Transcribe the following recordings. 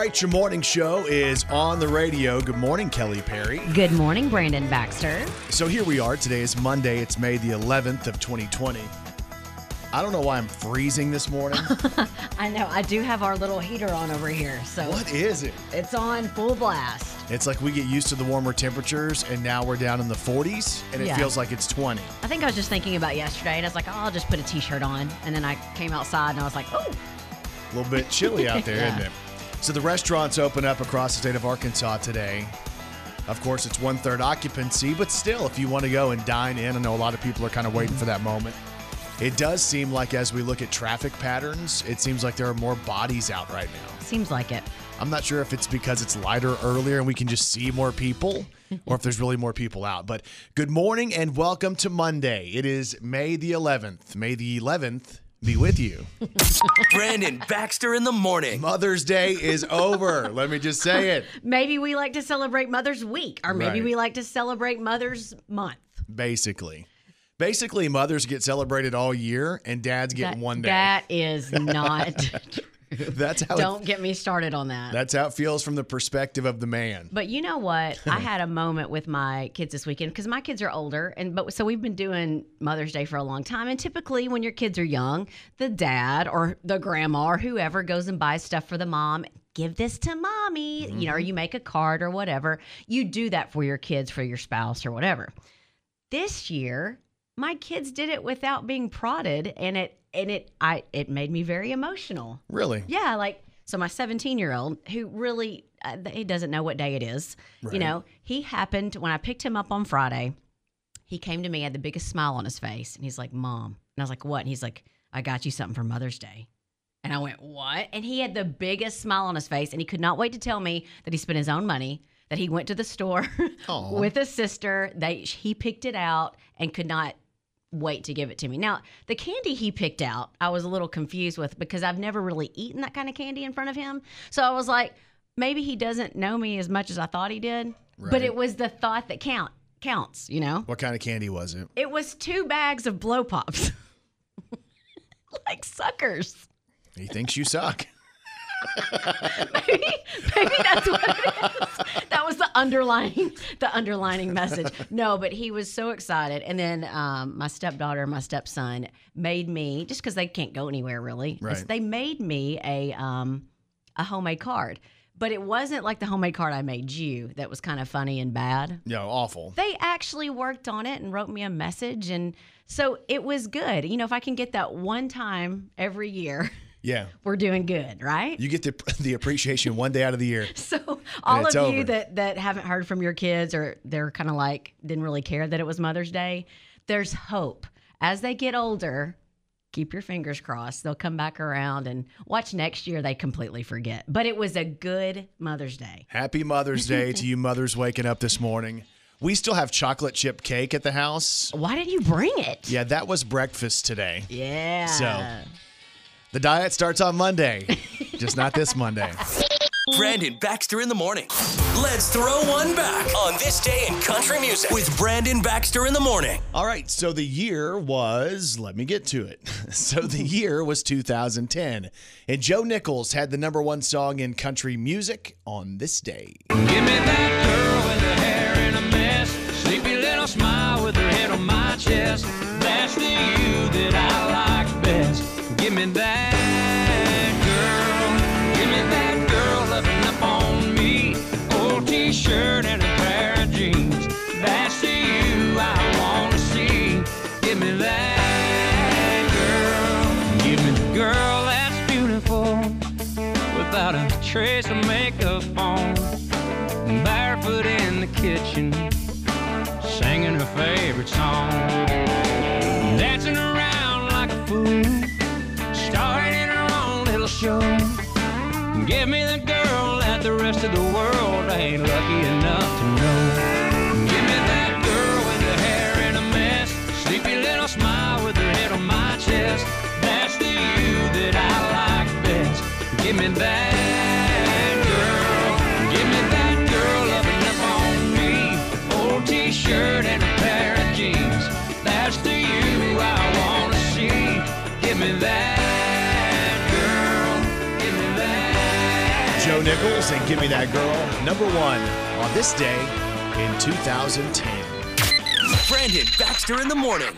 right, your morning show is on the radio. Good morning, Kelly Perry. Good morning, Brandon Baxter. So here we are. Today is Monday. It's May the 11th of 2020. I don't know why I'm freezing this morning. I know. I do have our little heater on over here. So What is it? it's on full blast. It's like we get used to the warmer temperatures, and now we're down in the 40s, and it Yeah. feels like it's 20. I think I was just thinking about yesterday, and I was like, oh, I'll just put a T-shirt on. And then I came outside, and I was like, oh. A little bit chilly out there, Yeah. isn't it? So the restaurants open up across the state of Arkansas today. Of course, it's 1/3 occupancy, but still, if you want to go and dine in, I know a lot of people are kind of waiting for that moment. It does seem like as we look at traffic patterns, it seems like there are more bodies out right now. Seems like it. I'm not sure if it's because it's lighter earlier and we can just see more people or if there's really more people out. But good morning and welcome to Monday. It is May the 11th. May the 11th be with you. Brandon Baxter in the morning. Mother's Day is over. Let me just say it. Maybe we like to celebrate Mother's Week, or maybe Right. we like to celebrate Mother's Month. Basically, mothers get celebrated all year and dads get one day. That is not true. That's how Don't get me started on that. that's how it feels from the perspective of the man. But you know what? I had a moment with my kids this weekend because my kids are older, so we've been doing Mother's Day for a long time. And typically, when your kids are young, the dad or the grandma or whoever goes and buys stuff for the mom. Give this to mommy, or you make a card or whatever. You do that for your kids, for your spouse or whatever. This year, my kids did it without being prodded, and it made me very emotional. Really? Yeah, so my 17-year-old, who really, he doesn't know what day it is. Right. He happened, when I picked him up on Friday, he came to me, had the biggest smile on his face. And he's like, Mom. And I was like, what? And he's like, I got you something for Mother's Day. And I went, what? And he had the biggest smile on his face. And he could not wait to tell me that he spent his own money, that he went to the store Aw. with his sister. He picked it out and could not wait to give it to me. Now, the candy he picked out, I was a little confused with because I've never really eaten that kind of candy in front of him. So I was like, maybe he doesn't know me as much as I thought he did. Right. But it was the thought that counts, What kind of candy was it? It was 2 bags of blow pops. Like suckers. He thinks you suck. Maybe that's what it is. That was the underlining message. No, but he was so excited. And then my stepdaughter and my stepson made me, just because they can't go anywhere really, Right. they made me a homemade card. But it wasn't like the homemade card I made you that was kind of funny and bad. Yeah, awful. They actually worked on it and wrote me a message. And so it was good. If I can get that one time every year, Yeah. we're doing good, right? You get the appreciation one day out of the year. So all it's of you over. that haven't heard from your kids or they're kind of like didn't really care that it was Mother's Day, there's hope. As they get older, keep your fingers crossed. They'll come back around and watch next year they completely forget. But it was a good Mother's Day. Happy Mother's Day to you mothers waking up this morning. We still have chocolate chip cake at the house. Why didn't you bring it? Yeah, that was breakfast today. Yeah. So- The diet starts on Monday, just not this Monday. Brandon Baxter in the morning. Let's throw one back on this day in country music with Brandon Baxter in the morning. All right, so the year was, let me get to it. So the year was 2010, and Joe Nichols had the #1 song in country music on this day. Give me that girl with her hair in a mess, sleepy little smile with her head on my chest. That's the you that I like best. Give me that girl. Give me that girl loving up on me. Old t-shirt and a pair of jeans. That's the you I want to see. Give me that girl. Give me the girl that's beautiful without a trace of makeup on. Barefoot in the kitchen, singing her favorite song. Dancing around like a fool, starring in her own little show. Give me the girl that the rest of the world ain't lucky enough to know. Give me that girl with her hair in a mess, sleepy little smile with her head on my chest. That's the you that I like best. Give me that girl. Give me that girl loving up on me. Old t-shirt and a pair of jeans. That's the you I want to see. Give me that girl. Give me that. Joe Nichols and Give Me That Girl, number 1 on this day in 2010. Brandon Baxter in the morning.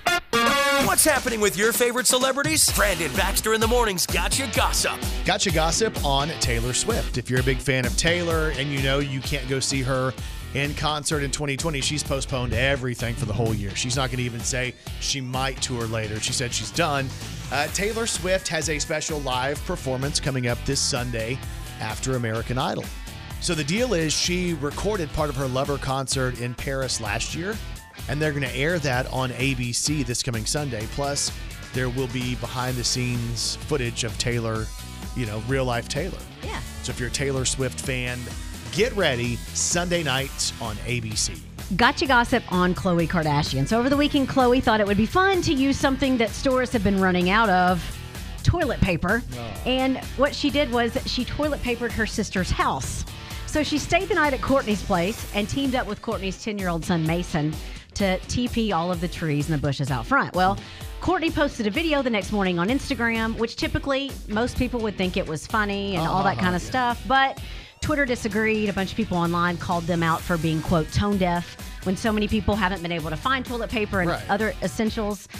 What's happening with your favorite celebrities? Brandon Baxter in the morning's Gotcha Gossip. Gotcha Gossip on Taylor Swift. If you're a big fan of Taylor and you know you can't go see her in concert in 2020, she's postponed everything for the whole year. She's not going to even say she might tour later. She said she's done. Taylor Swift has a special live performance coming up this Sunday after American Idol. So the deal is she recorded part of her Lover concert in Paris last year, and they're going to air that on ABC this coming Sunday. Plus, there will be behind-the-scenes footage of Taylor, real-life Taylor. Yeah. So if you're a Taylor Swift fan, get ready Sunday nights on ABC. Gotcha Gossip on Khloe Kardashian. So over the weekend, Khloe thought it would be fun to use something that stores have been running out of, toilet paper. And what she did was she toilet papered her sister's house. So she stayed the night at Kourtney's place and teamed up with Kourtney's 10-year-old son, Mason, to TP all of the trees and the bushes out front. Well, Kourtney posted a video the next morning on Instagram, which typically most people would think it was funny and all that kind of stuff. But Twitter disagreed. A bunch of people online called them out for being, quote, tone deaf when so many people haven't been able to find toilet paper and other essentials.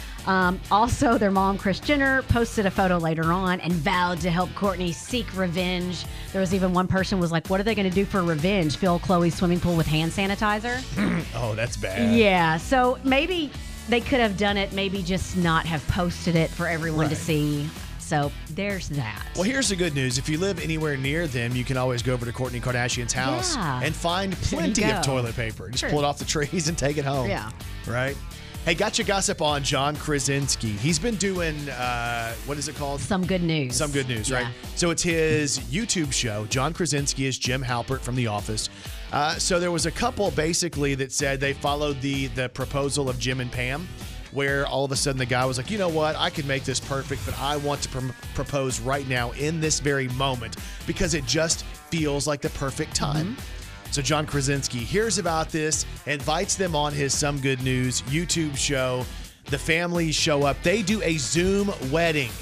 Also, their mom, Kris Jenner, posted a photo later on and vowed to help Kourtney seek revenge. There was even one person was like, what are they going to do for revenge? Fill Khloe's swimming pool with hand sanitizer? Oh, that's bad. Yeah, so maybe they could have done it, maybe just not have posted it for everyone to see. So there's that. Well, here's the good news. If you live anywhere near them, you can always go over to Kourtney Kardashian's house and find plenty of toilet paper. Just pull it off the trees and take it home. Yeah. Right? Hey, Gotcha Gossip on John Krasinski. He's been doing, what is it called? Some Good News. Some Good News, right? So it's his YouTube show. John Krasinski is Jim Halpert from The Office. So there was a couple basically that said they followed the proposal of Jim and Pam, where all of a sudden the guy was like, you know what, I could make this perfect, but I want to propose right now in this very moment because it just feels like the perfect time. So John Krasinski hears about this, invites them on his Some Good News YouTube show. The families show up. They do a Zoom wedding.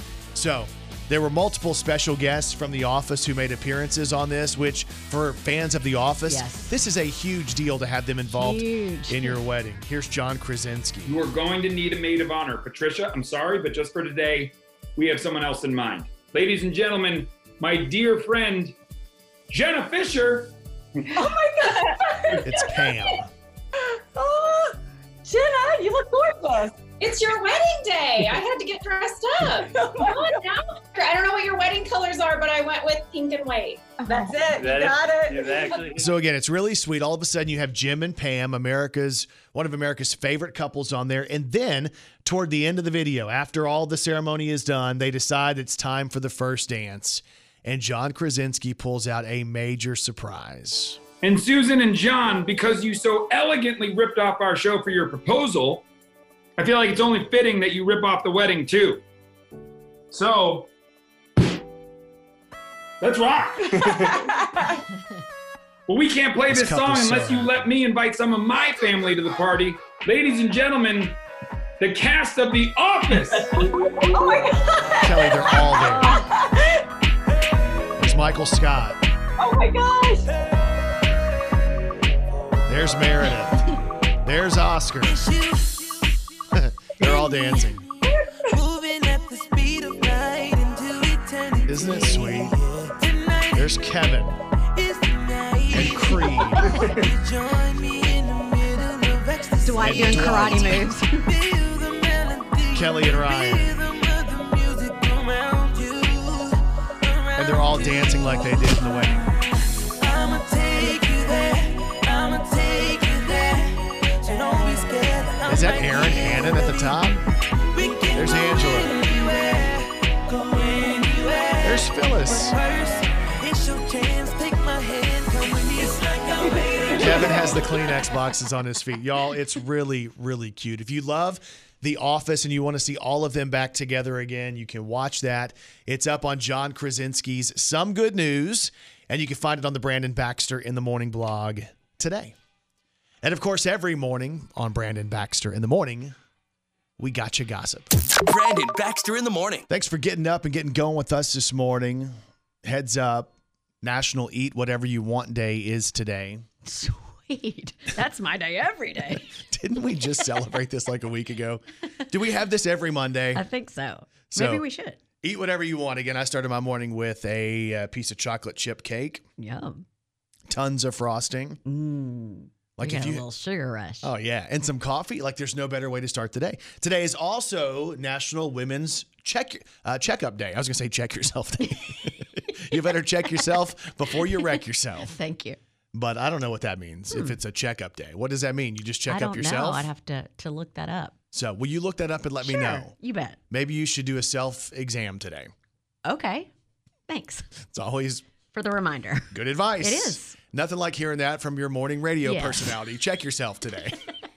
So there were multiple special guests from The Office who made appearances on this, which for fans of The Office, this is a huge deal to have them involved in your wedding. Here's John Krasinski. You are going to need a maid of honor. Patricia, I'm sorry, but just for today, we have someone else in mind. Ladies and gentlemen, my dear friend, Jenna Fisher. Oh my God. It's Pam. Oh, Jenna, you look gorgeous. It's your wedding day. I had to get dressed up. Come on now. I don't know what your wedding colors are, but I went with pink and white. That's it. You got it. Exactly. So again, it's really sweet. All of a sudden you have Jim and Pam, one of America's favorite couples on there. And then toward the end of the video, after all the ceremony is done, they decide it's time for the first dance. And John Krasinski pulls out a major surprise. And Susan and John, because you so elegantly ripped off our show for your proposal, I feel like it's only fitting that you rip off the wedding too. So, let's rock. Well, we can't play this song unless you let me invite some of my family to the party. Ladies and gentlemen, the cast of The Office. Oh my God. Kelly, they're all there. There's Michael Scott. Oh my gosh. There's Meredith. There's Oscar. They're all dancing. Isn't it sweet? There's Kevin and Creed. Dwight doing karate moves. Kelly and Ryan. And they're all dancing like they did in the wedding. Is that Aaron Hannon at the top? There's Angela. There's Phyllis. Kevin has the Kleenex boxes on his feet. Y'all, it's really, really cute. If you love The Office and you want to see all of them back together again, you can watch that. It's up on John Krasinski's Some Good News, and you can find it on the Brandon Baxter in the Morning blog today. And of course, every morning on Brandon Baxter in the Morning, we Gotcha Gossip. Brandon Baxter in the Morning. Thanks for getting up and getting going with us this morning. Heads up, National Eat Whatever You Want Day is today. Sweet. That's my day every day. Didn't we just celebrate this like a week ago? Do we have this every Monday? I think so. So- Maybe we should. Eat whatever you want. Again, I started my morning with a piece of chocolate chip cake, Yum. tons of frosting. Like You if got a you, little sugar rush. oh yeah, and some coffee. Like there's no better way to start the day. Today is also National Women's Checkup Day. I was gonna say check yourself day. You better check yourself before you wreck yourself. Thank you. But I don't know what that means. If it's a checkup day, what does that mean? You just check I up don't yourself. know. I'd have to look that up. So will you look that up and let me know? You bet. Maybe you should do a self-exam today. Okay. Thanks It's always for the reminder. good advice. It is. Nothing like hearing that from your morning radio Yeah. personality. Check yourself today.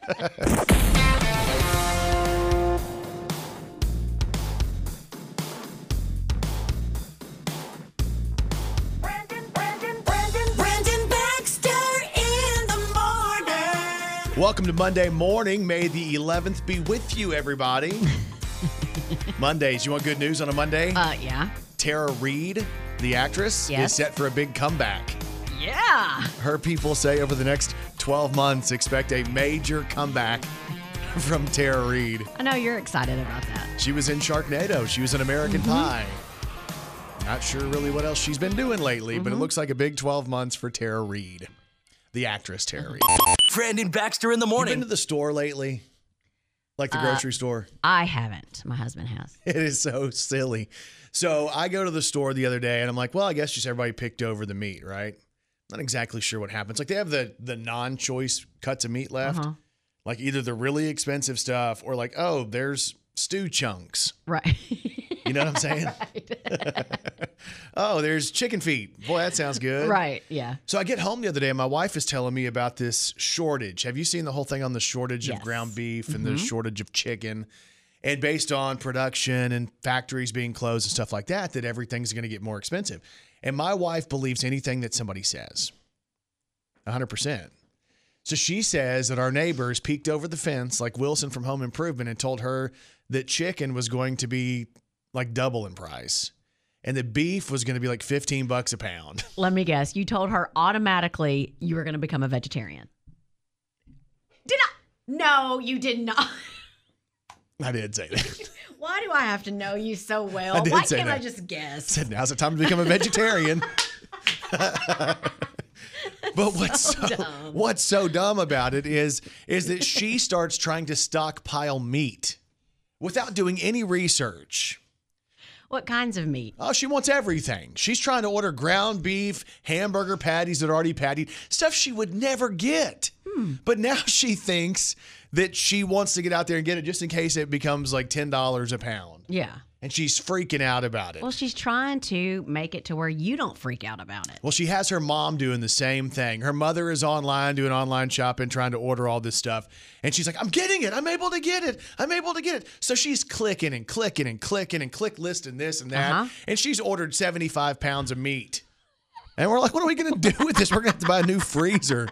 Brandon Baxter in the morning. Welcome to Monday morning. May the 11th be with you, everybody. Mondays. You want good news on a Monday? Yeah. Tara Reid, the actress, Yes. is set for a big comeback. Yeah. Her people say over the next 12 months, expect a major comeback from Tara Reid. I know you're excited about that. She was in Sharknado. She was in American Pie. Not sure really what else she's been doing lately, but it looks like a big 12 months for Tara Reid, the actress Tara Reid. Brandon Baxter in the You been morning. to the store lately? Like the grocery store? I haven't. My husband has. It is so silly. So I go to the store the other day and I'm like, well, I guess just everybody picked over the meat, right? Not exactly sure what happens. Like they have the non-choice cuts of meat left. Like either the really expensive stuff or like, oh, there's stew chunks. Right. You know what I'm saying? Oh, there's chicken feet. Boy, that sounds good. Right. Yeah. So I get home the other day and my wife is telling me about this shortage. Have you seen the whole thing on the shortage of Yes. ground beef and the shortage of chicken? And based on production and factories being closed and stuff like that, that everything's going to get more expensive. And my wife believes anything that somebody says. 100%. So she says that our neighbors peeked over the fence like Wilson from Home Improvement and told her that chicken was going to be like double in price. And the beef was going to be like $15 a pound. Let me guess. You told her automatically you were going to become a vegetarian. Did I? No, you did not. I did say that. Why do I have to know you so well? I did Why say can't I that. just guess? Said now's the time to become a vegetarian. But what's so dumb about it is that she starts trying to stockpile meat without doing any research. What kinds of meat? Oh, she wants everything. She's trying to order ground beef, hamburger patties that are already pattied, stuff she would never get. But now she thinks that she wants to get out there and get it just in case it becomes like $10 a pound. Yeah. And she's freaking out about it. Well, she's trying to make it to where you don't freak out about it. Well, she has her mom doing the same thing. Her mother is online doing online shopping, trying to order all this stuff. And she's like, I'm getting it. I'm able to get it. I'm able to get it. So she's clicking and clicking and clicking and click listing this and that. And she's ordered 75 pounds of meat. And we're like, what are we going to do with this? We're going to have to buy a new freezer.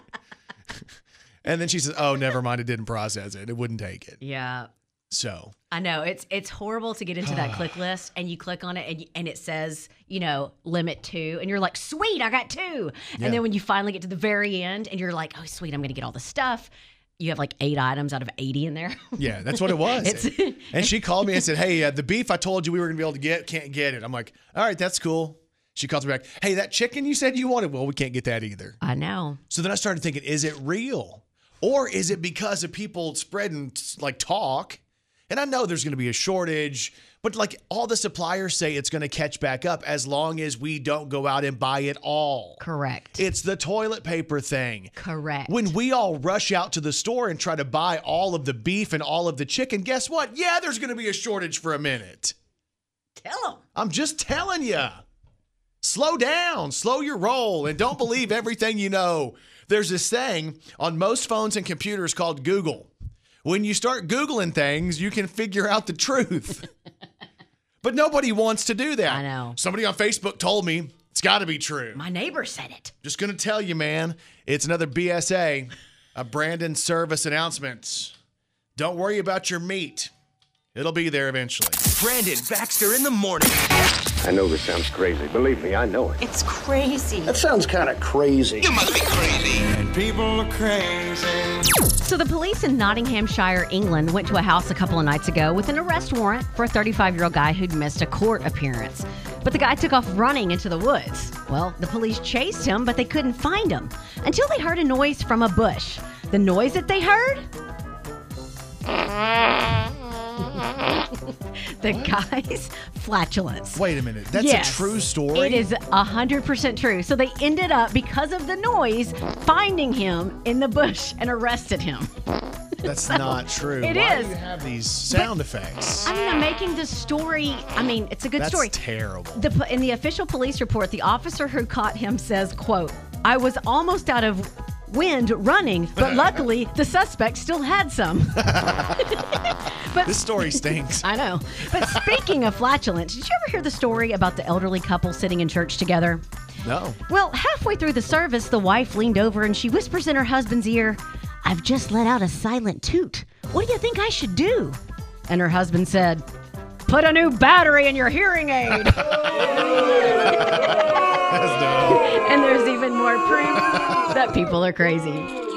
And then she says, oh, never mind. It didn't process it. It wouldn't take it. Yeah. So I know it's horrible to get into that click list and you click on it and it says, limit 2 and you're like, sweet, I got 2. Yeah. And then when you finally get to the very end and you're like, oh, sweet, I'm going to get all the stuff. You have like 8 items out of 80 in there. yeah, that's what it was. And she called me and said, hey, the beef I told you we were going to be able to get, can't get it. I'm like, all right, that's cool. She calls me back. Hey, that chicken you said you wanted, well, we can't get that either. I know. So then I started thinking, is it real? Or is it because of people spreading like talk? And I know there's going to be a shortage, but like all the suppliers say it's going to catch back up as long as we don't go out and buy it all. Correct. It's the toilet paper thing. Correct. When we all rush out to the store and try to buy all of the beef and all of the chicken, guess what? Yeah, there's going to be a shortage for a minute. Tell them. I'm just telling you. Slow down, slow your roll, and don't believe everything you know. There's this thing on most phones and computers called Google. When you start Googling things, you can figure out the truth. But nobody wants to do that. I know. Somebody on Facebook told me it's got to be true. My neighbor said it. Just going to tell you, man, it's another BSA, a Brandon service announcement. Don't worry about your meat. It'll be there eventually. Brandon Baxter in the morning. I know this sounds crazy. Believe me, I know it. It's crazy. That sounds kind of crazy. You must be crazy. And people are crazy. So the police in Nottinghamshire, England, went to a house a couple of nights ago with an arrest warrant for a 35-year-old guy who'd missed a court appearance. But the guy took off running into the woods. Well, the police chased him, but they couldn't find him until they heard a noise from a bush. The noise that they heard? The guy's flatulence. Wait a minute. That's Yes, a true story? It is 100% true. So they ended up, because of the noise, finding him in the bush and arrested him. That's not true. It Why is. do you have these sound effects? I mean, I'm making the story. I mean, it's a good That's story. terrible. In the official police report, the officer who caught him says, quote, "I was almost out of wind running, but luckily the suspect still had some." But This story stinks. I know. But speaking of flatulence, did you ever hear the story about the elderly couple sitting in church together? No. Well, halfway through the service, the wife leaned over and she whispers in her husband's ear, "I've just let out a silent toot. What do you think I should do?" And her husband said, "Put a new battery in your hearing aid." That's dumb. And there's even more proof that people are crazy.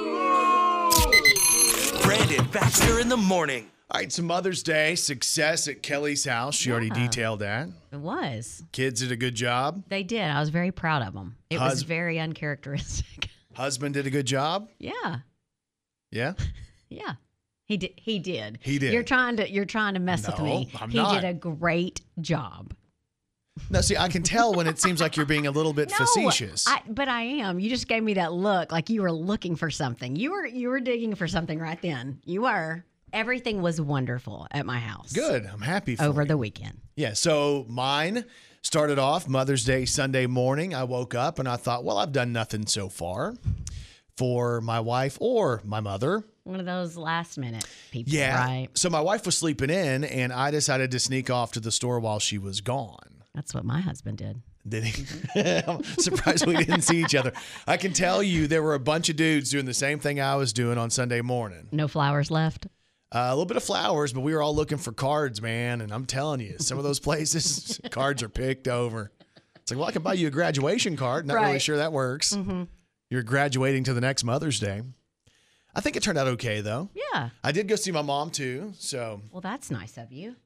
Brandon Baxter in the morning. All right, so Mother's Day success at Kelly's house. She already detailed that. It was. Kids did a good job. They did. I was very proud of them. It was very uncharacteristic. Husband did a good job. Yeah. Yeah. Yeah. He did. He did. He did. You're trying to mess with No, me. I'm He not. did a great job. No, see, I can tell when it seems like you're being a little bit facetious. But I am. You just gave me that look like you were looking for something. You were digging for something right then. You were. Everything was wonderful at my house. Good. I'm happy for Over you. the weekend. Yeah, so mine started off Mother's Day Sunday morning. I woke up and I thought, well, I've done nothing so far for my wife or my mother. One of those last minute people, Yeah. right? So my wife was sleeping in and I decided to sneak off to the store while she was gone. That's what my husband did. Did he? I'm surprised we didn't see each other. I can tell you there were a bunch of dudes doing the same thing I was doing on Sunday morning. No flowers left. A little bit of flowers, but we were all looking for cards, man. And I'm telling you, some of those places, cards are picked over. It's like, well, I can buy you a graduation card. Not really Right. sure that works. Mm-hmm. You're graduating to the next Mother's Day. I think it turned out okay, though. Yeah. I did go see my mom, too. So Well, that's nice of you.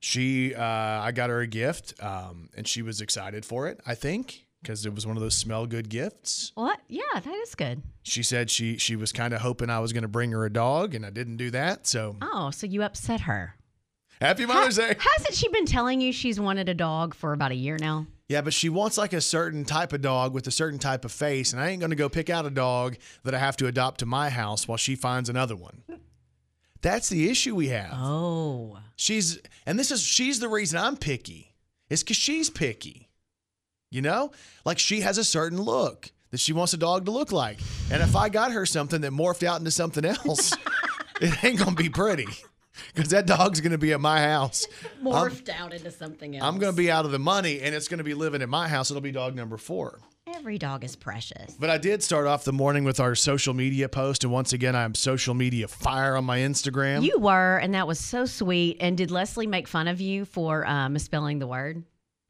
I got her a gift, and she was excited for it, I think, because it was one of those smell good gifts. What? Yeah, that is good. She said she was kind of hoping I was going to bring her a dog, and I didn't do that. So Oh, so you upset her. happy Mother's Day. Hasn't she been telling you she's wanted a dog for about a year now? Yeah, but she wants like a certain type of dog with a certain type of face, and I ain't going to go pick out a dog that I have to adopt to my house while she finds another one. That's the issue we have. Oh. She's the reason I'm picky. It's because she's picky. You know? Like she has a certain look that she wants a dog to look like. And if I got her something that morphed out into something else, it ain't going to be pretty. Because that dog's going to be at my house. Morphed out into something else. I'm going to be out of the money, and it's going to be living at my house. It'll be dog number 4. Every dog is precious. But I did start off the morning with our social media post, and once again, I'm social media fire on my Instagram. You were, and that was so sweet. And did Leslie make fun of you for misspelling the word?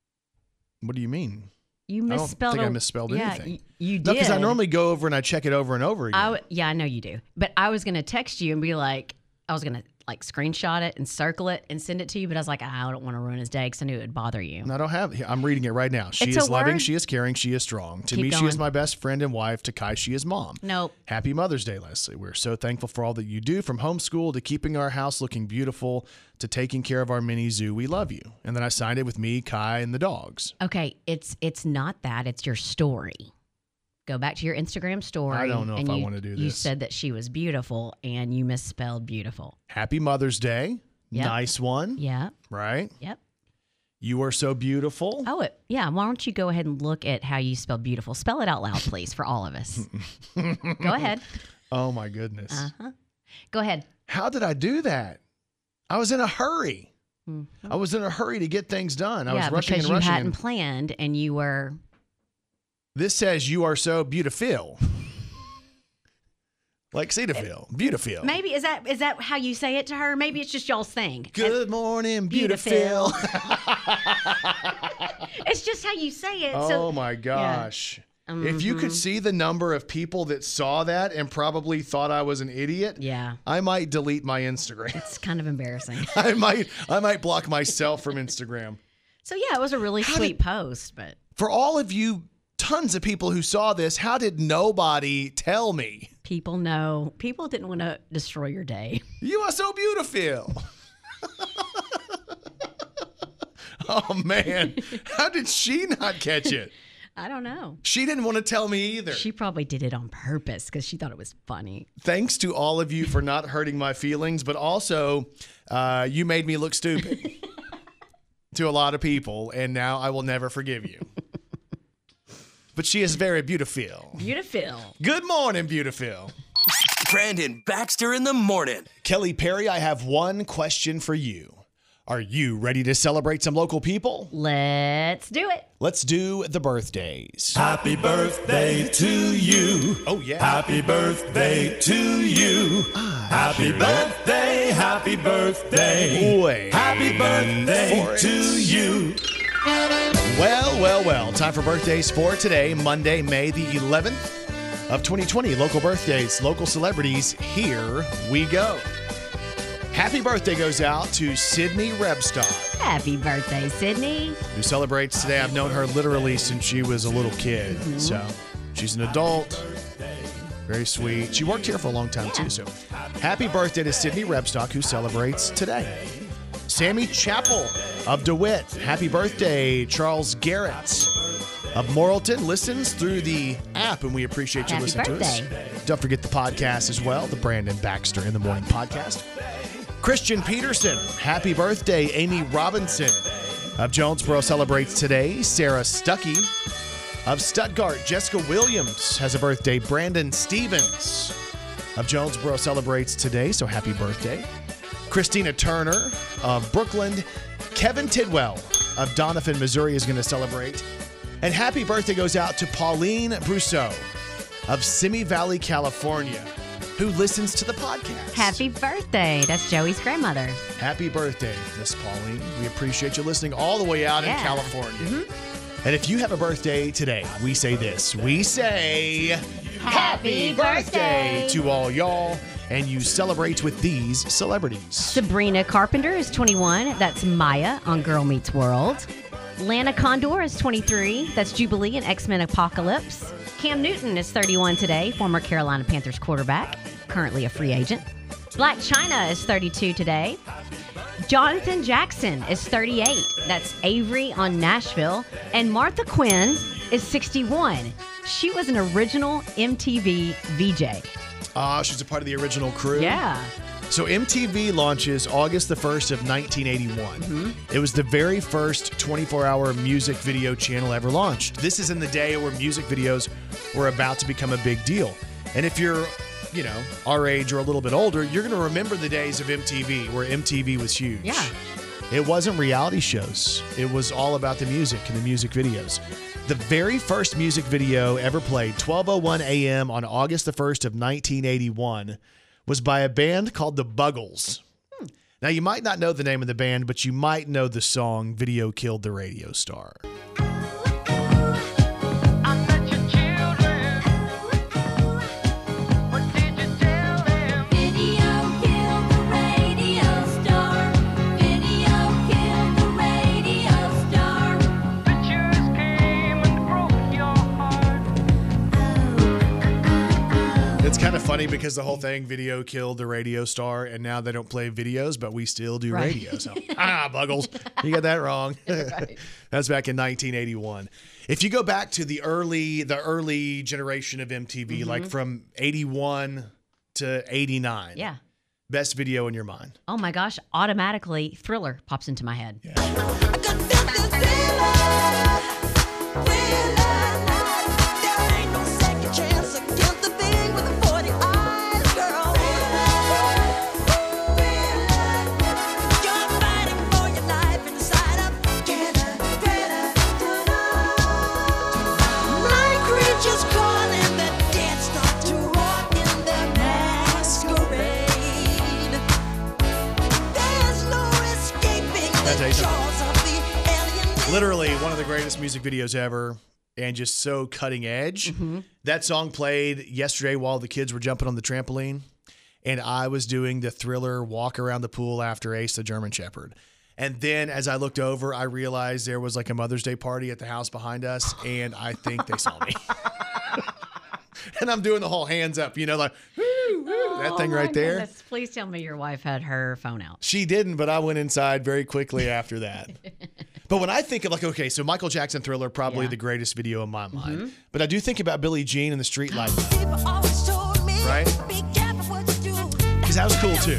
What do you mean? You I misspelled. don't think I misspelled anything. You did. No, because I normally go over and I check it over and over again. I know you do. But I was going to text you and be like, I was going to like screenshot it and circle it and send it to you. But I was like, I don't want to ruin his day because I knew it would bother you. And I don't have. I'm reading it right now. She It's is a loving. word? She is caring. She is strong. To Keep me, she is going. my best friend and wife. To Kai, she is mom. Nope. Happy Mother's Day, Leslie. We're so thankful for all that you do, from homeschool to keeping our house looking beautiful to taking care of our mini zoo. We love you. And then I signed it with me, Kai, and the dogs. Okay, it's not that. It's your story. Go back to your Instagram story. I don't know if and I you- wanna do You this. said that she was beautiful, and you misspelled beautiful. Happy Mother's Day. Yep. Nice one. Yeah. Right? Yep. You are so beautiful. Oh, yeah. Why don't you go ahead and look at how you spell beautiful? Spell it out loud, please, for all of us. Go ahead. Oh, my goodness. Uh-huh. Go ahead. How did I do that? I was in a hurry. Mm-hmm. I was in a hurry to get things done. I was rushing because and rushing. you hadn't planned, and you were. This says you are so beautiful. Like Cetaphil. Beautiful. Maybe is that how you say it to her? Maybe it's just y'all's thing. Good morning, beautiful. It's just how you say it. Oh my gosh. Yeah. If you could see the number of people that saw that and probably thought I was an idiot, I might delete my Instagram. It's kind of embarrassing. I might block myself from Instagram. So yeah, it was a really sweet post, but for all of you tons of people who saw this, how did nobody tell me? People know. People didn't want to destroy your day. You are so beautiful. Oh man, how did she not catch it? I don't know. She didn't want to tell me either. She probably did it on purpose because she thought it was funny. Thanks to all of you for not hurting my feelings, but also you made me look stupid to a lot of people, and now I will never forgive you. But she is very beautiful. Beautiful. Good morning, beautiful. Brandon Baxter in the morning. Kelly Perry, I have one question for you. Are you ready to celebrate some local people? Let's do it. Let's do the birthdays. Happy birthday to you. Oh, yeah. Happy birthday to you. Happy birthday, happy birthday. Wait happy birthday to you. Well. Time for birthdays for today, Monday, May the 11th of 2020. Local birthdays, local celebrities. Here we go. Happy birthday goes out to Sydney Rebstock. Happy birthday, Sydney. Who celebrates today. I've known her literally since she was a little kid. Mm-hmm. So she's an adult. Very sweet. She worked here for a long time, too. So happy birthday to Sydney Rebstock, who celebrates today. Sammy Chappell of DeWitt. Happy birthday, Charles Garrett of Morrilton. Listens through the app, and we appreciate you listening to us. Don't forget the podcast as well, the Brandon Baxter in the Morning podcast. Christian Peterson, happy birthday. Amy Robinson of Jonesboro celebrates today. Sarah Stuckey of Stuttgart. Jessica Williams has a birthday. Brandon Stevens of Jonesboro celebrates today, so happy birthday. Christina Turner of Brookland. Kevin Tidwell of Doniphan, Missouri is going to celebrate. And happy birthday goes out to Pauline Brousseau of Simi Valley, California, who listens to the podcast. Happy birthday. That's Joey's grandmother. Happy birthday, Miss Pauline. We appreciate you listening all the way out in California. Mm-hmm. And if you have a birthday today, we say this. We say happy birthday to all y'all. And you celebrate with these celebrities. Sabrina Carpenter is 21. That's Maya on Girl Meets World. Lana Condor is 23. That's Jubilee in X-Men Apocalypse. Cam Newton is 31 today, former Carolina Panthers quarterback, currently a free agent. Black China is 32 today. Jonathan Jackson is 38. That's Avery on Nashville. And Martha Quinn is 61. She was an original MTV VJ. She's a part of the original crew. Yeah. So MTV launches August the 1st of 1981. Mm-hmm. It was the very first 24-hour music video channel ever launched. This is in the day where music videos were about to become a big deal. And if you're, our age or a little bit older, you're going to remember the days of MTV where MTV was huge. Yeah. It wasn't reality shows. It was all about the music and the music videos. The very first music video ever played, 12:01 a.m. on August the 1st of 1981, was by a band called the Buggles. Now, you might not know the name of the band, but you might know the song Video Killed the Radio Star. It's kind of funny because the whole thing, video killed the radio star, and now they don't play videos, but we still do radio. So, Buggles, you got that wrong. Right. That's back in 1981. If you go back to the early generation of MTV, like from 81 to 89. Yeah. Best video in your mind. Oh my gosh, automatically Thriller pops into my head. Yeah. Literally one of the greatest music videos ever and just so cutting edge. Mm-hmm. That song played yesterday while the kids were jumping on the trampoline, and I was doing the Thriller walk around the pool after Ace the German Shepherd. And then as I looked over, I realized there was like a Mother's Day party at the house behind us, and I think they saw me. And I'm doing the whole hands up, like, woo, woo, that thing right there. Goodness. Please tell me your wife had her phone out. She didn't, but I went inside very quickly after that. But when I think of so Michael Jackson Thriller, probably the greatest video in my mind. Mm-hmm. But I do think about Billie Jean and the Street Light. Right? Because that was cool too.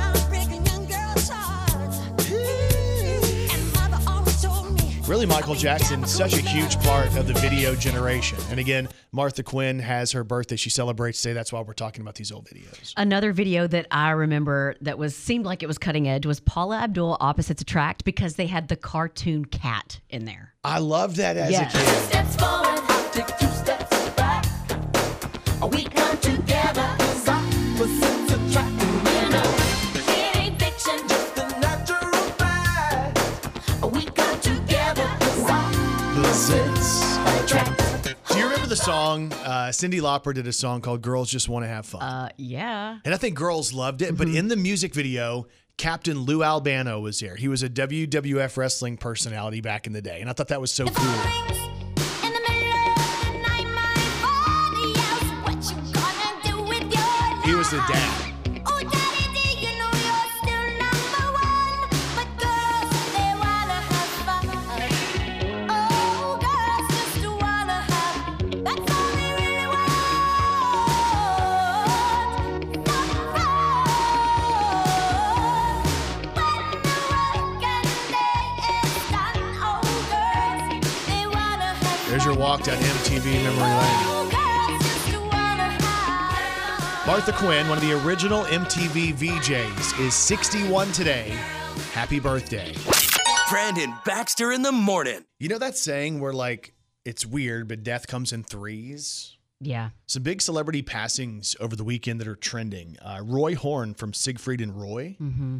Really, Michael Jackson, such a huge part of the video generation. And again, Martha Quinn has her birthday. She celebrates today. That's why we're talking about these old videos. Another video that I remember that seemed like it was cutting edge was Paula Abdul, Opposites Attract, because they had the cartoon cat in there. I loved that as a kid. Steps forward, take 2 steps back. We come together, opposites attract. It ain't fiction, just a natural fact. We come together, opposites attract. Do you remember the song? Cyndi Lauper did a song called Girls Just Want to Have Fun. Yeah. And I think girls loved it. But in the music video, Captain Lou Albano was there. He was a WWF wrestling personality back in the day. And I thought that was so cool. He was the dad. There's your walk down MTV memory lane. Martha Quinn, one of the original MTV VJs, is 61 today. Happy birthday. Brandon Baxter in the morning. You know that saying where, like, it's weird, but death comes in threes? Yeah. Some big celebrity passings over the weekend that are trending. Roy Horn from Siegfried and Roy,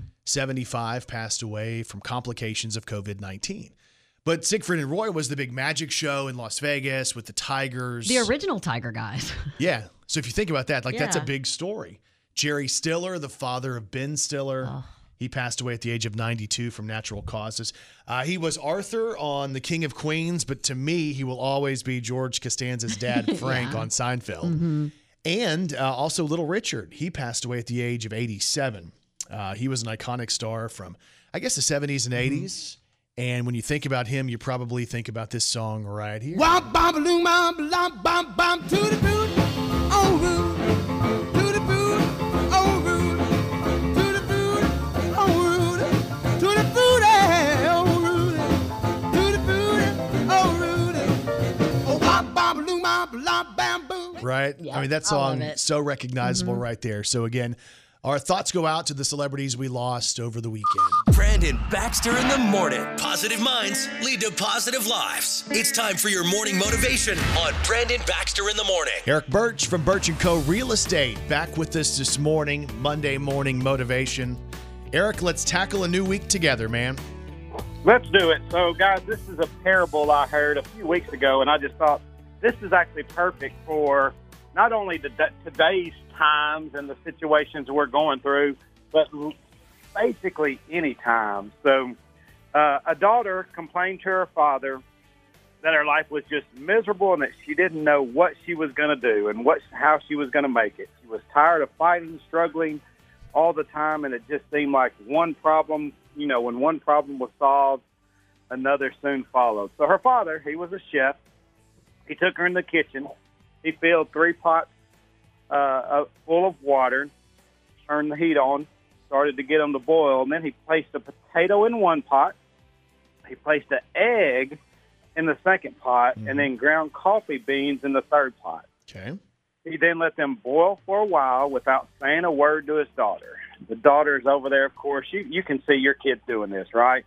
75, passed away from complications of COVID-19. But Siegfried and Roy was the big magic show in Las Vegas with the Tigers. The original Tiger guys. Yeah. So if you think about that, that's a Yeah. big story. Jerry Stiller, the father of Ben Stiller, he passed away at the age of 92 from natural causes. He was Arthur on The King of Queens, but to me, he will always be George Costanza's dad, Frank, on Seinfeld. And also Little Richard. He passed away at the age of 87. He was an iconic star from, I guess, the 70s and 80s. And when you think about him, you probably think about this song right here. Womp bom balloon bom bom bom bom to the boot, oh root, to the boot, oh root, to the boot, oh root, to the boot, oh root, to the boot, oh root, oh womp bom balloon bom bom bam boom. Right? Yeah, I mean, that I love song it. so recognizable right there. So again, our thoughts go out to the celebrities we lost over the weekend. Brandon Baxter in the morning. Positive minds lead to positive lives. It's time for your morning motivation on Brandon Baxter in the morning. Eric Birch from Birch & Co. Real Estate back with us this morning, Monday morning motivation. Eric, let's tackle a new week together, man. Let's do it. So, guys, this is a parable I heard a few weeks ago, and I just thought this is actually perfect for not only today's times and the situations we're going through, but basically any time. So a daughter complained to her father that her life was just miserable and that she didn't know what she was going to do and how she was going to make it. She was tired of fighting, struggling all the time, and it just seemed like one problem, when one problem was solved, another soon followed. So her father, he was a chef. He took her in the kitchen. He filled 3 pots full of water, turned the heat on, started to get them to boil, and then he placed a potato in one pot. He placed an egg in the second pot, and then ground coffee beans in the third pot. Okay. He then let them boil for a while without saying a word to his daughter. The daughter's over there, of course. You can see your kids doing this, right?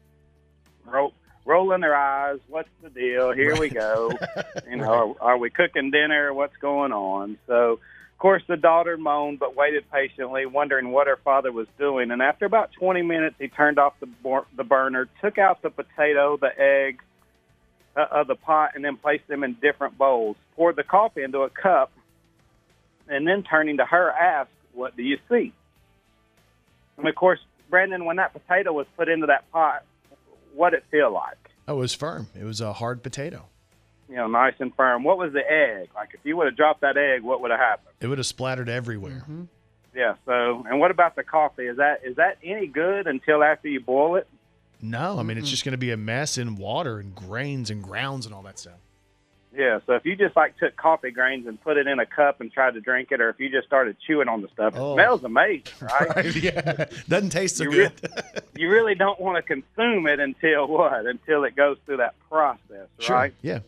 Rolling their eyes. What's the deal? Here we go. Are we cooking dinner? What's going on? So Of course, the daughter moaned but waited patiently, wondering what her father was doing. And after about 20 minutes, he turned off the burner, took out the potato, the egg of the pot, and then placed them in different bowls, poured the coffee into a cup, and then turning to her, asked, "What do you see?" And, of course, Brandon, when that potato was put into that pot, what did it feel like? Oh, it was firm. It was a hard potato. Nice and firm. What was the egg? Like, if you would have dropped that egg, what would have happened? It would have splattered everywhere. Mm-hmm. Yeah, so, and what about the coffee? Is that any good until after you boil it? No, I mean, it's just going to be a mess in water and grains and grounds and all that stuff. Yeah, so if you just, took coffee grains and put it in a cup and tried to drink it, or if you just started chewing on the stuff, it smells amazing, right? Right, yeah. Doesn't taste so good. You really don't want to consume it until what? Until it goes through that process, Sure. right? Yeah.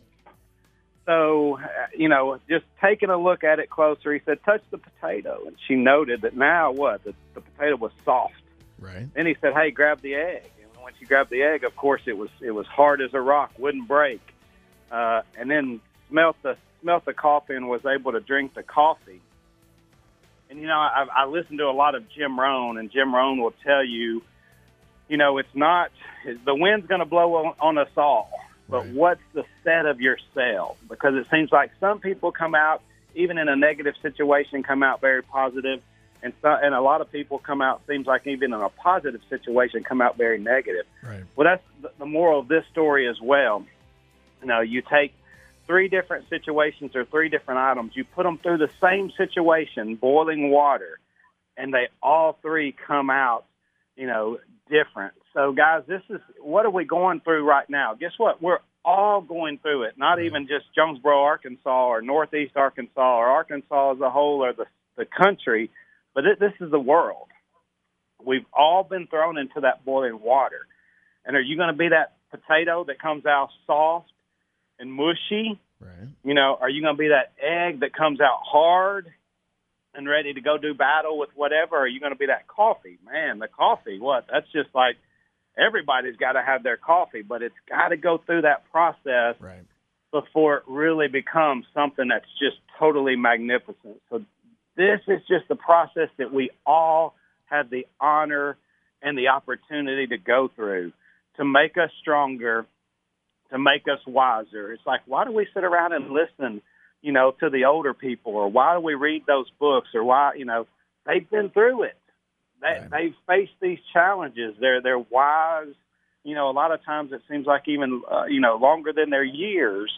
So, just taking a look at it closer, he said, touch the potato. And she noted that now what? The potato was soft. Right. Then he said, hey, grab the egg. And when she grabbed the egg, of course, it was hard as a rock, wouldn't break. And then smelt the coffee and was able to drink the coffee. And, I listened to a lot of Jim Rohn, and Jim Rohn will tell you, it's not – the wind's going to blow on us all. But what's the set of your sail? Because it seems like some people come out, even in a negative situation, come out very positive, and a lot of people come out, seems like even in a positive situation, come out very negative. Right. Well, that's the moral of this story as well. You take 3 different situations or 3 different items, you put them through the same situation, boiling water, and they all 3 come out, different. So, guys, this is what are we going through right now? Guess what? We're all going through it, not even just Jonesboro, Arkansas, or Northeast Arkansas, or Arkansas as a whole, or the country, but this is the world. We've all been thrown into that boiling water. And are you going to be that potato that comes out soft and mushy? Right. Are you going to be that egg that comes out hard and ready to go do battle with whatever? Or are you going to be that coffee? Man, the coffee, what? That's just like everybody's got to have their coffee, but it's got to go through that process before it really becomes something that's just totally magnificent. So this is just the process that we all have the honor and the opportunity to go through to make us stronger, to make us wiser. It's like, why do we sit around and listen, to the older people, or why do we read those books, or why, they've been through it. They've faced these challenges. They're wise. A lot of times it seems like even, longer than their years,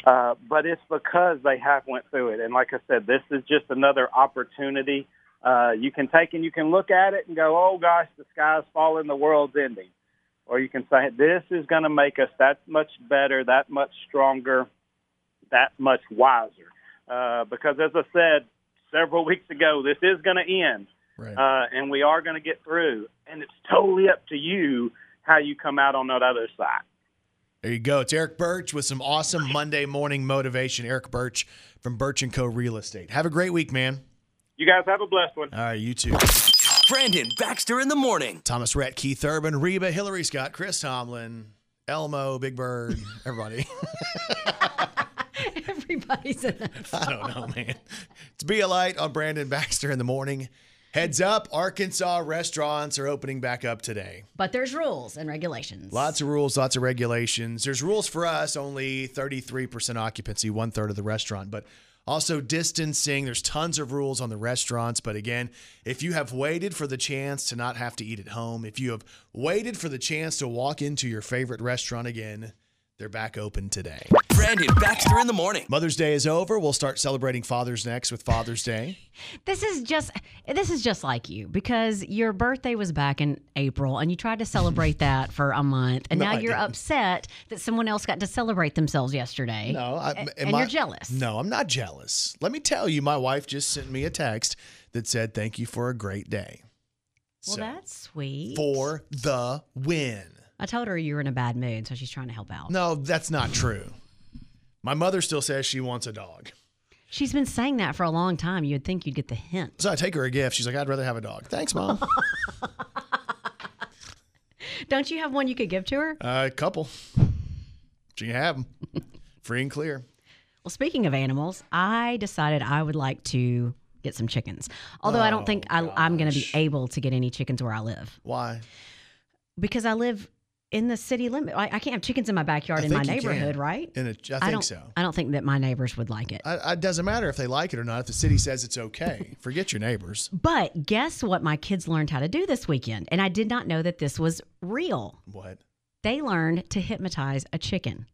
but it's because they have went through it. And like I said, this is just another opportunity. You can take and you can look at it and go, oh, gosh, the sky's falling, the world's ending. Or you can say, this is going to make us that much better, that much stronger, that much wiser. Because as I said several weeks ago, this is going to end. Right. And we are going to get through. And it's totally up to you how you come out on that other side. There you go. It's Eric Birch with some awesome Monday morning motivation. Eric Birch from Birch & Co. Real Estate. Have a great week, man. You guys have a blessed one. All right, you too. Brandon Baxter in the morning. Thomas Rhett, Keith Urban, Reba, Hillary Scott, Chris Tomlin, Elmo, Big Bird, everybody. Everybody's in that song. I don't know, man. It's Be a Light on Brandon Baxter in the morning. Heads up, Arkansas restaurants are opening back up today. But there's rules and regulations. Lots of rules, lots of regulations. There's rules for us, only 33% occupancy, 1/3 of the restaurant. But also distancing, there's tons of rules on the restaurants. But again, if you have waited for the chance to not have to eat at home, if you have waited for the chance to walk into your favorite restaurant again, they're back open today. Brandon Baxter in the morning. Mother's Day is over. We'll start celebrating Father's next with Father's Day. This is just like you, because your birthday was back in April and you tried to celebrate that for a month, and No, now I you're didn't. upset that someone else got to celebrate themselves yesterday. No, and you're jealous. No, I'm not jealous. Let me tell you, my wife just sent me a text that said, "Thank you for a great day." Well, that's sweet. For the win. I told her you were in a bad mood, so she's trying to help out. No, that's not true. My mother still says she wants a dog. She's been saying that for a long time. You'd think you'd get the hint. So I take her a gift. She's like, "I'd rather have a dog." Thanks, Mom. Don't you have one you could give to her? A couple. She can have them. Free and clear. Well, speaking of animals, I decided I would like to get some chickens. Although I don't think I'm going to be able to get any chickens where I live. Why? Because I live in the city limit. I can't have chickens in my backyard in my neighborhood, right? I think so. I don't think that my neighbors would like it. It doesn't matter if they like it or not. If the city says it's okay, forget your neighbors. But guess what my kids learned how to do this weekend? And I did not know that this was real. What? They learned to hypnotize a chicken.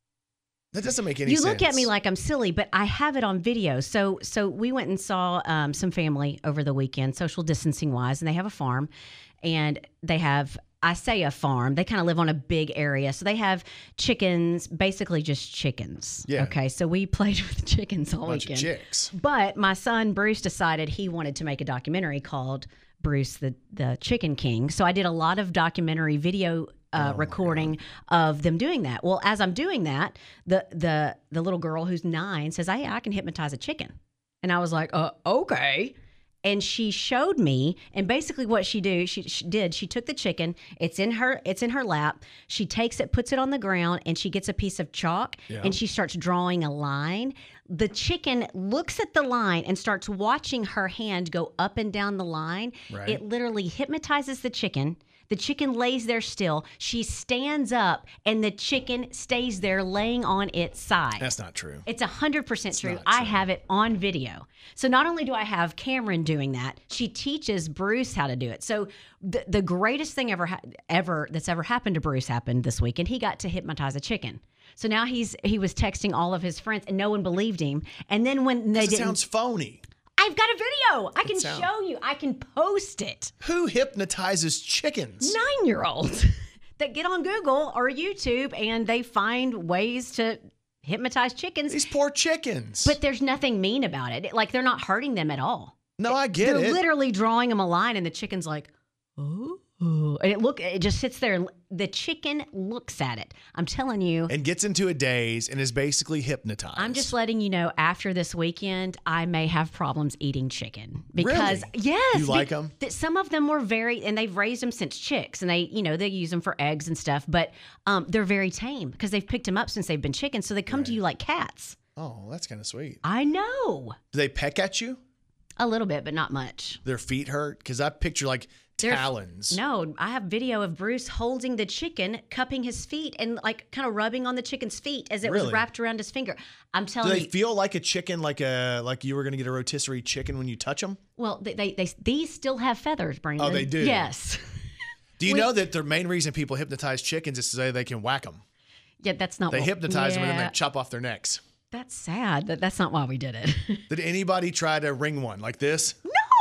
That doesn't make any sense. You look at me like I'm silly, but I have it on video. So we went and saw some family over the weekend, social distancing wise, and they have a farm. And they have, I say a farm, they kind of live on a big area. So they have chickens, basically just chickens. Yeah. Okay, so we played with chickens all Bunch weekend. of chicks. But my son, Bruce, decided he wanted to make a documentary called Bruce the Chicken King. So I did a lot of documentary video recording of them doing that. Well, as I'm doing that, the little girl who's 9 says, "Hey, I can hypnotize a chicken." And I was like, okay. And she showed me, and basically what she did, she took the chicken, it's in her lap, she takes it, puts it on the ground, and she gets a piece of chalk, and she starts drawing a line. The chicken looks at the line and starts watching her hand go up and down the line. Right. It literally hypnotizes the chicken. The chicken lays there still. She stands up, and the chicken stays there laying on its side. That's not true. It's 100% true. I have it on video. So not only do I have Cameron doing that, she teaches Bruce how to do it. So the greatest thing ever that's ever happened to Bruce happened this week, and he got to hypnotize a chicken. So now he was texting all of his friends, and no one believed him. And then when they didn't, it sounds phony. I've got a video. I can show you. I can post it. Who hypnotizes chickens? 9-year-olds that get on Google or YouTube and they find ways to hypnotize chickens. These poor chickens. But there's nothing mean about it. Like, they're not hurting them at all. No, I get it. They're literally drawing them a line, and the chicken's like, oh. And it just sits there, and the chicken looks at it. I'm telling you. And gets into a daze and is basically hypnotized. I'm just letting you know, after this weekend, I may have problems eating chicken. Because, really? Yes. You like them? Some of them were and they've raised them since chicks, and they use them for eggs and stuff, but they're very tame because they've picked them up since they've been chickens, so they come to you like cats. Oh, that's kind of sweet. I know. Do they peck at you? A little bit, but not much. Their feet hurt? Because I picture like talons. No, I have video of Bruce holding the chicken, cupping his feet, and like kind of rubbing on the chicken's feet as it was wrapped around his finger. I'm telling you. Do they feel like a chicken, like you were going to get a rotisserie chicken when you touch them? Well, these still have feathers, Brandon. Oh, they do? Yes. Do you know that the main reason people hypnotize chickens is so they can whack them? Yeah, that's not. They hypnotize them and then they chop off their necks. That's sad. That's not why we did it. Did anybody try to ring one like this?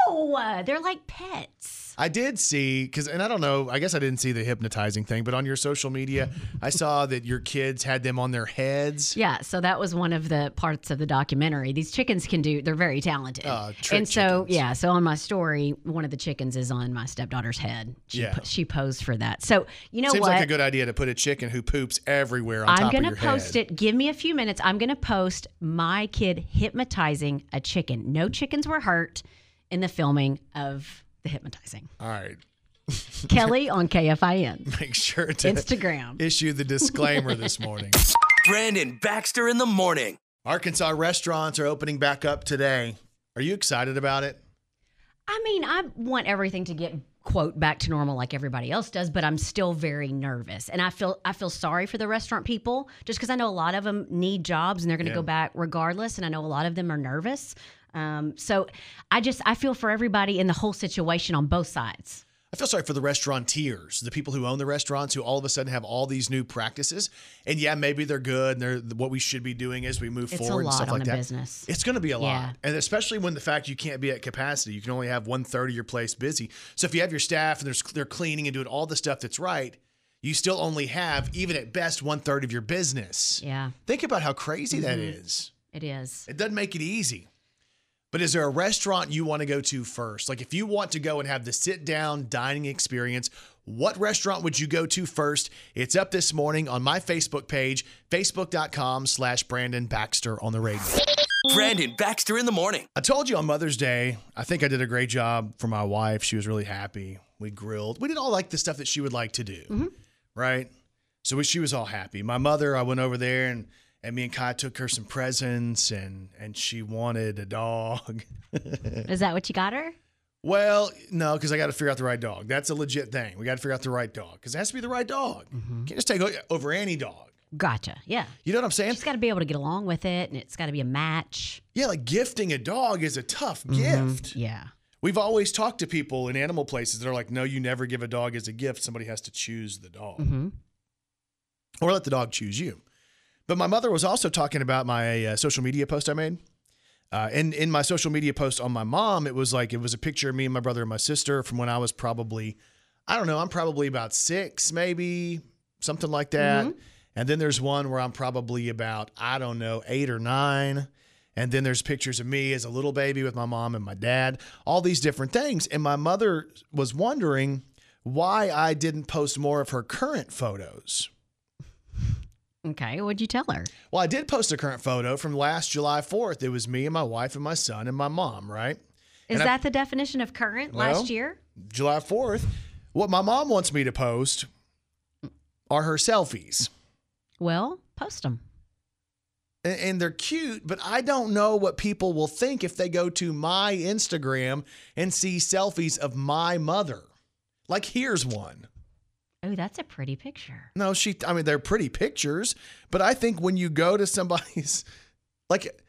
No, they're like pets. I did see, and I don't know, I guess I didn't see the hypnotizing thing, but on your social media, I saw that your kids had them on their heads. Yeah, so that was one of the parts of the documentary. These chickens they're very talented. And so, chickens. So on my story, one of the chickens is on my stepdaughter's head. She posed for that. So, you know Seems what? like a good idea to put a chicken who poops everywhere on top of your head. I'm going to post it. Give me a few minutes. I'm going to post my kid hypnotizing a chicken. No chickens were hurt in the filming of the hypnotizing. All right. Kelly on KFIN. Make sure to Instagram. Issue the disclaimer this morning. Brandon Baxter in the morning. Arkansas restaurants are opening back up today. Are you excited about it? I mean, I want everything to get, quote, back to normal like everybody else does, but I'm still very nervous. And I feel sorry for the restaurant people just because I know a lot of them need jobs and they're going to go back regardless. And I know a lot of them are nervous. So I feel for everybody in the whole situation on both sides. I feel sorry for the restaurateurs, the people who own the restaurants who all of a sudden have all these new practices. And yeah, maybe they're good and they're what we should be doing as we move forward and stuff like that. It's a lot on a business. It's going to be a lot. And especially when the fact you can't be at capacity, you can only have 1/3 of your place busy. So if you have your staff and they're cleaning and doing all the stuff that's right, you still only have, even at best, 1/3 of your business. Yeah. Think about how crazy that is. It is. It doesn't make it easy. But is there a restaurant you want to go to first? Like if you want to go and have the sit-down dining experience, what restaurant would you go to first? It's up this morning on my Facebook page, facebook.com/Brandon Baxter on the radio. Brandon Baxter in the morning. I told you on Mother's Day, I think I did a great job for my wife. She was really happy. We grilled. We did all like the stuff that she would like to do, right? So she was all happy. My mother, I went over there and And me and Kai took her some presents, and she wanted a dog. Is that what you got her? Well, no, because I got to figure out the right dog. That's a legit thing. We got to figure out the right dog because it has to be the right dog. Can't just take over any dog. Gotcha. Yeah. You know what I'm saying? She's got to be able to get along with it, and it's got to be a match. Yeah, like gifting a dog is a tough gift. Yeah. We've always talked to people in animal places that are like, no, you never give a dog as a gift. Somebody has to choose the dog. Or let the dog choose you. But my mother was also talking about my social media post I made. And in my social media post on my mom, it was a picture of me and my brother and my sister from when I was probably, I don't know, I'm probably about 6, maybe, something like that. And then there's one where I'm probably about, I don't know, 8 or 9. And then there's pictures of me as a little baby with my mom and my dad, all these different things. And my mother was wondering why I didn't post more of her current photos. Okay, what'd you tell her? Well, I did post a current photo from last July 4th. It was me and my wife and my son and my mom, right? Is that the definition of current last year? July 4th. What my mom wants me to post are her selfies. Well, post them. And they're cute, but I don't know what people will think if they go to my Instagram and see selfies of my mother. Like, here's one. Oh, that's a pretty picture. No, they're pretty pictures, but I think when you go to somebody's, like,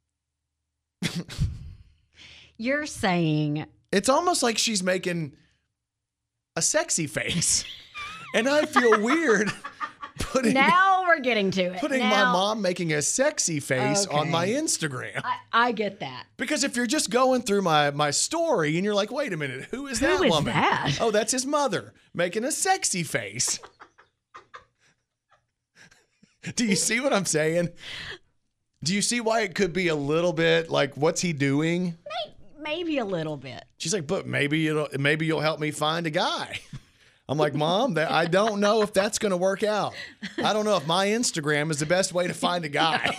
you're saying it's almost like she's making a sexy face. And I feel weird now we're getting to it. Putting my mom making a sexy face on my Instagram. I get that. Because if you're just going through my story and you're like, wait a minute, who is that woman? That? Oh, that's his mother making a sexy face. Do you see what I'm saying? Do you see why it could be a little bit like, what's he doing? Maybe a little bit. She's like, but maybe you'll help me find a guy. I'm like, Mom, I don't know if that's going to work out. I don't know if my Instagram is the best way to find a guy.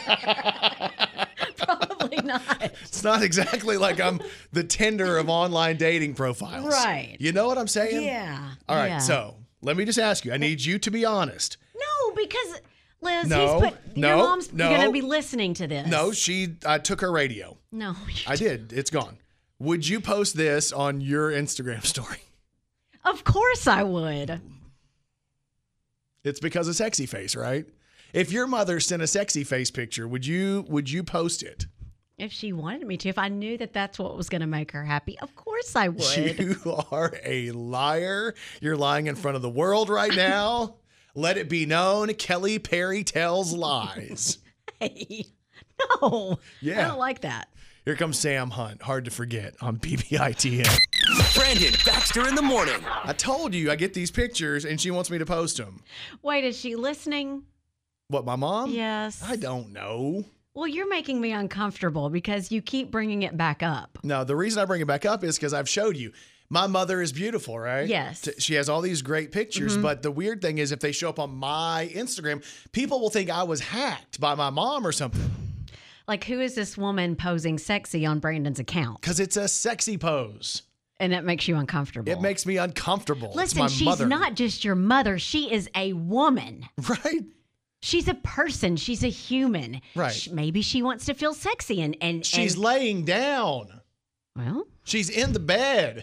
Probably not. It's not exactly like I'm the Tinder of online dating profiles. Right. You know what I'm saying? Yeah. All right. Yeah. So let me just ask you. I need you to be honest. No, because Liz, your mom's going to be listening to this. No, I took her radio. No. I did. It's gone. Would you post this on your Instagram story? Of course I would. It's because of sexy face, right? If your mother sent a sexy face picture, would you post it? If she wanted me to, if I knew that that's what was going to make her happy, of course I would. You are a liar. You're lying in front of the world right now. Let it be known, Kelly Perry tells lies. Hey, no. Yeah. I don't like that. Here comes Sam Hunt, hard to forget, on BBITN. Brandon Baxter in the morning. I told you I get these pictures and she wants me to post them. Wait, is she listening? What, my mom? Yes. I don't know. Well, you're making me uncomfortable because you keep bringing it back up. No, the reason I bring it back up is because I've showed you. My mother is beautiful, right? Yes. She has all these great pictures, but the weird thing is if they show up on my Instagram, people will think I was hacked by my mom or something. Like, who is this woman posing sexy on Brandon's account? Because it's a sexy pose. And it makes you uncomfortable. It makes me uncomfortable. Listen, it's my mother. She's not just your mother. She is a woman. Right. She's a person. She's a human. Right. Maybe she wants to feel sexy and she's laying down. Well, she's in the bed.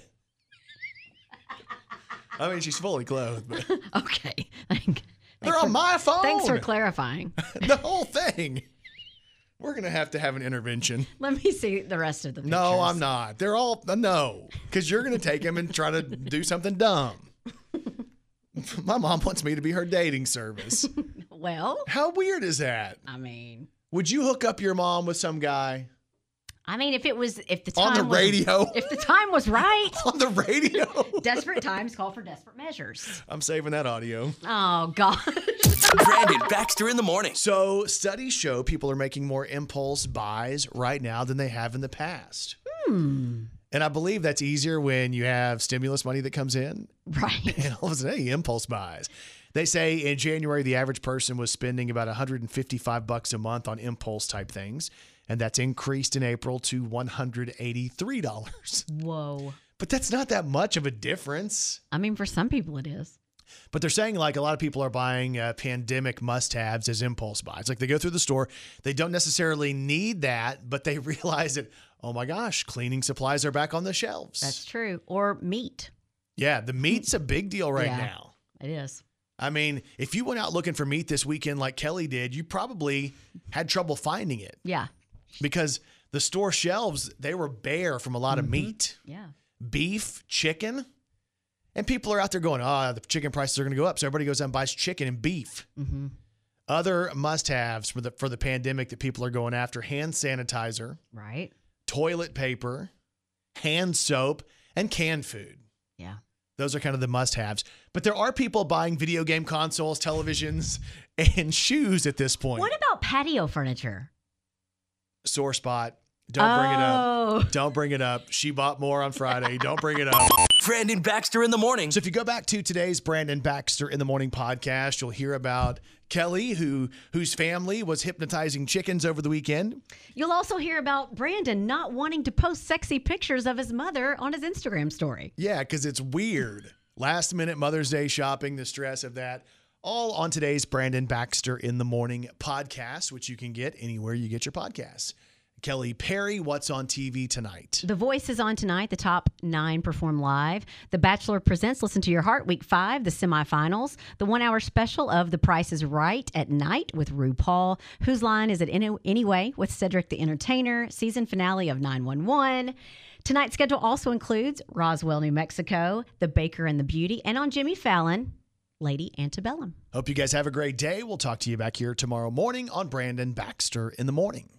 I mean, she's fully clothed. But okay. They're on my phone. Thanks for clarifying. The whole thing. We're going to have an intervention. Let me see the rest of the pictures. No, I'm not. They're all, no. Because you're going to take them and try to do something dumb. My mom wants me to be her dating service. Well. How weird is that? I mean. Would you hook up your mom with some guy? I mean, if the time on the radio, if the time was right, on the radio, desperate times call for desperate measures. I'm saving that audio. Oh gosh. Brandon Baxter in the morning. So studies show people are making more impulse buys right now than they have in the past. And I believe that's easier when you have stimulus money that comes in. Right. And all of a sudden, hey, impulse buys. They say in January, the average person was spending about $155 a month on impulse type things. And that's increased in April to $183. Whoa. But that's not that much of a difference. I mean, for some people it is. But they're saying like a lot of people are buying pandemic must-haves as impulse buys. Like they go through the store, they don't necessarily need that, but they realize that, oh my gosh, cleaning supplies are back on the shelves. That's true. Or meat. Yeah, the meat's a big deal right Yeah, now. It is. I mean, if you went out looking for meat this weekend like Kelly did, you probably had trouble finding it. Yeah. Because the store shelves, they were bare from a lot of meat. Yeah. Beef, chicken. And people are out there going, the chicken prices are going to go up. So everybody goes out and buys chicken and beef. Mm-hmm. Other must-haves for the pandemic that people are going after: hand sanitizer, right? Toilet paper, hand soap, and canned food. Yeah. Those are kind of the must-haves. But there are people buying video game consoles, televisions, and shoes at this point. What about patio furniture? Sore spot. Don't bring it up. Don't bring it up. She bought more on Friday. Don't bring it up. Brandon Baxter in the morning. So if you go back to today's Brandon Baxter in the Morning podcast, you'll hear about Kelly, whose family was hypnotizing chickens over the weekend. You'll also hear about Brandon not wanting to post sexy pictures of his mother on his Instagram story. Yeah, because it's weird. Last minute Mother's Day shopping, the stress of that. All on today's Brandon Baxter in the Morning podcast, which you can get anywhere you get your podcasts. Kelly Perry, what's on TV tonight? The Voice is on tonight. The top 9 perform live. The Bachelor presents Listen to Your Heart, Week 5, the semifinals. The 1-hour special of The Price is Right at night with RuPaul. Whose Line Is It Anyway with Cedric the Entertainer. Season finale of 911. Tonight's schedule also includes Roswell, New Mexico, The Baker and the Beauty, and on Jimmy Fallon, Lady Antebellum. Hope you guys have a great day. We'll talk to you back here tomorrow morning on Brandon Baxter in the Morning.